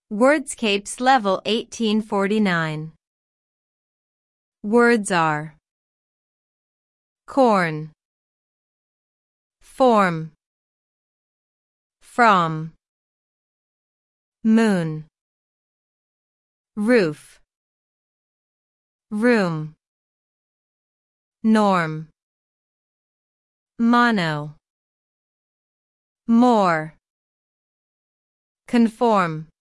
Wordscapes Level 1849. Words are corn, form, from, moon, roof, room, norm, mono, more, conform.